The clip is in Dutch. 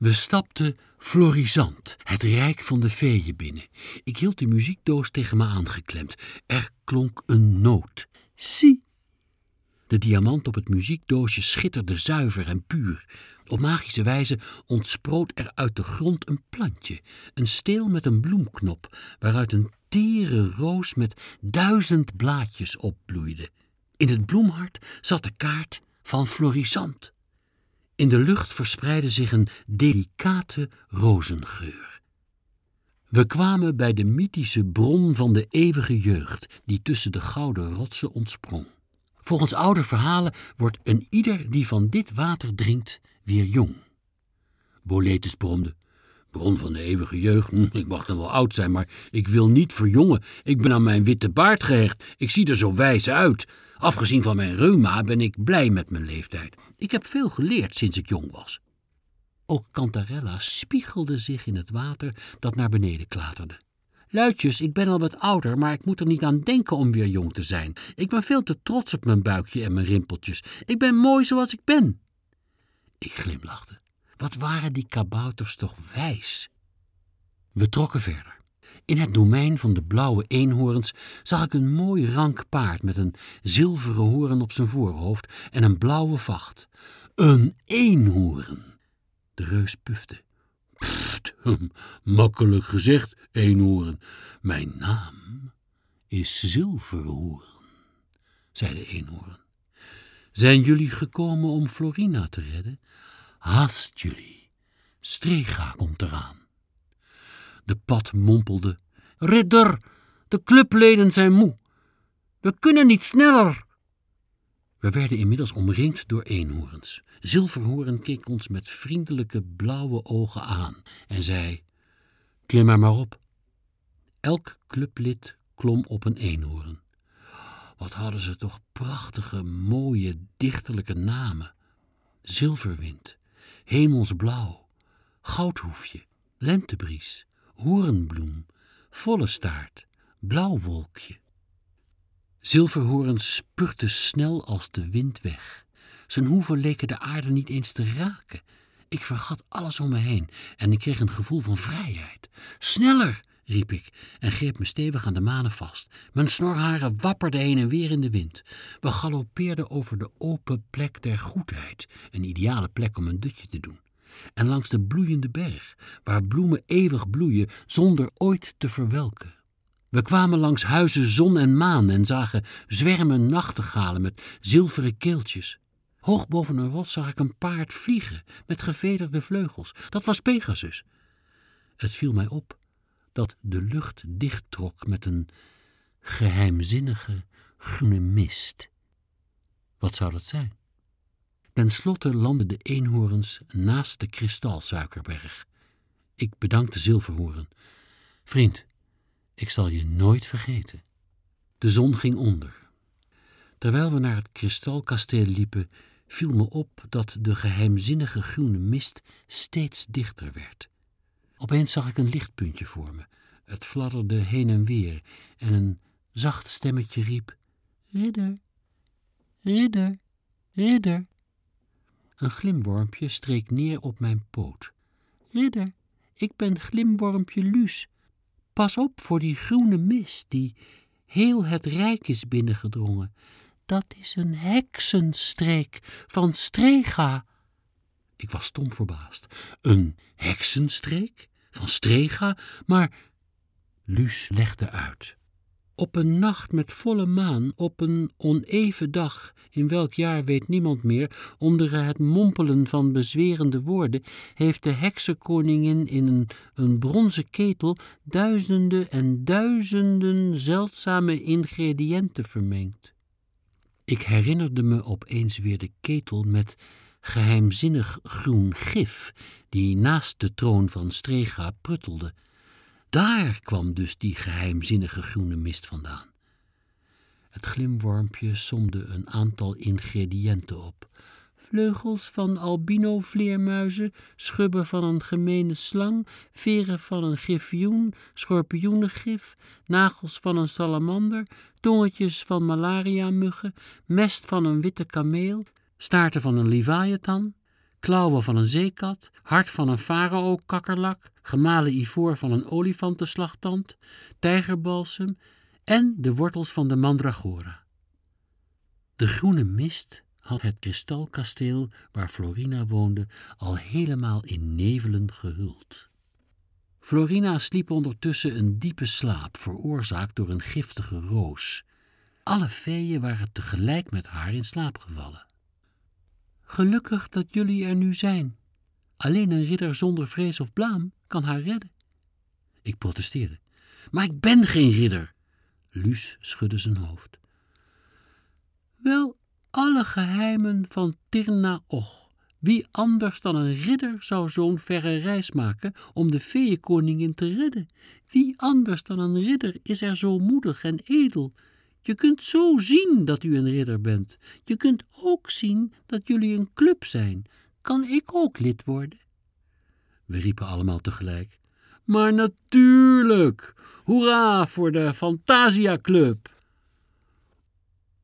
We stapten Florisant, het rijk van de feeën, binnen. Ik hield de muziekdoos tegen me aangeklemd. Er klonk een noot. Zie! De diamant op het muziekdoosje schitterde zuiver en puur. Op magische wijze ontsproot er uit de grond een plantje, een steel met een bloemknop, waaruit een tere roos met 1000 blaadjes opbloeide. In het bloemhart zat de kaart van Florisant. In de lucht verspreidde zich een delicate rozengeur. We kwamen bij de mythische bron van de eeuwige jeugd, die tussen de gouden rotsen ontsprong. Volgens oude verhalen wordt een ieder die van dit water drinkt weer jong. Boletus bromde: bron van de eeuwige jeugd, ik mag dan wel oud zijn, maar ik wil niet verjongen. Ik ben aan mijn witte baard gehecht, ik zie er zo wijs uit. Afgezien van mijn reuma ben ik blij met mijn leeftijd. Ik heb veel geleerd sinds ik jong was. Ook Cantarella spiegelde zich in het water dat naar beneden klaterde. Luidjes, ik ben al wat ouder, maar ik moet er niet aan denken om weer jong te zijn. Ik ben veel te trots op mijn buikje en mijn rimpeltjes. Ik ben mooi zoals ik ben. Ik glimlachte. Wat waren die kabouters toch wijs. We trokken verder. In het domein van de blauwe eenhoorns zag ik een mooi rank paard met een zilveren hoorn op zijn voorhoofd en een blauwe vacht. Een eenhoorn. De reus pufte. Pfft, makkelijk gezegd, eenhoorn. Mijn naam is Zilverhoorn, zei de eenhoorn. Zijn jullie gekomen om Florina te redden? Haast jullie. Strega komt eraan. De pad mompelde: Ridder, de clubleden zijn moe. We kunnen niet sneller. We werden inmiddels omringd door eenhoorns. Zilverhoorn keek ons met vriendelijke blauwe ogen aan en zei: klim er maar op. Elk clublid klom op een eenhoorn. Wat hadden ze toch prachtige, mooie, dichterlijke namen. Zilverwind, hemelsblauw, goudhoefje, lentebries, hoornbloem, volle staart, blauwwolkje. Zilverhoorn spurte snel als de wind weg. Zijn hoeven leken de aarde niet eens te raken. Ik vergat alles om me heen en ik kreeg een gevoel van vrijheid. Sneller, riep ik en greep me stevig aan de manen vast. Mijn snorharen wapperden heen en weer in de wind. We galoppeerden over de open plek der goedheid, een ideale plek om een dutje te doen. En langs de bloeiende berg, waar bloemen eeuwig bloeien zonder ooit te verwelken. We kwamen langs huizen zon en maan en zagen zwermen nachtegalen met zilveren keeltjes. Hoog boven een rots zag ik een paard vliegen met gevederde vleugels. Dat was Pegasus. Het viel mij op dat de lucht dichttrok met een geheimzinnige groene mist. Wat zou dat zijn? Ten slotte landden de eenhoorns naast de kristalsuikerberg. Ik bedankte Zilverhoorn. Vriend, ik zal je nooit vergeten. De zon ging onder. Terwijl we naar het kristalkasteel liepen, viel me op dat de geheimzinnige groene mist steeds dichter werd. Opeens zag ik een lichtpuntje voor me. Het fladderde heen en weer en een zacht stemmetje riep: Ridder, ridder, ridder. Een glimwormpje streek neer op mijn poot. Ridder, ik ben glimwormpje Luus. Pas op voor die groene mist die heel het rijk is binnengedrongen. Dat is een heksenstreek van Strega. Ik was stom verbaasd. Een heksenstreek van Strega? Maar Luus legde uit. Op een nacht met volle maan, op een oneven dag, in welk jaar weet niemand meer, onder het mompelen van bezwerende woorden, heeft de heksenkoningin in een bronzen ketel duizenden en duizenden zeldzame ingrediënten vermengd. Ik herinnerde me opeens weer de ketel met geheimzinnig groen gif, die naast de troon van Strega pruttelde. Daar kwam dus die geheimzinnige groene mist vandaan. Het glimwormpje somde een aantal ingrediënten op. Vleugels van albino-vleermuizen, schubben van een gemene slang, veren van een griffioen, schorpioenengif, nagels van een salamander, tongetjes van malaria-muggen, mest van een witte kameel, staarten van een leviathan, klauwen van een zeekat, hart van een farao-kakkerlak, gemalen ivoor van een olifantenslagtand, tijgerbalsem en de wortels van de mandragora. De groene mist had het kristalkasteel waar Florina woonde al helemaal in nevelen gehuld. Florina sliep ondertussen een diepe slaap, veroorzaakt door een giftige roos. Alle feeën waren tegelijk met haar in slaap gevallen. Gelukkig dat jullie er nu zijn. Alleen een ridder zonder vrees of blaam kan haar redden. Ik protesteerde. Maar ik ben geen ridder. Luus schudde zijn hoofd. Wel, alle geheimen van Tirna Och. Wie anders dan een ridder zou zo'n verre reis maken om de feeënkoningin te redden? Wie anders dan een ridder is er zo moedig en edel? Je kunt zo zien dat u een ridder bent. Je kunt ook zien dat jullie een club zijn. Kan ik ook lid worden? We riepen allemaal tegelijk. Maar natuurlijk! Hoera voor de Fantasia Club!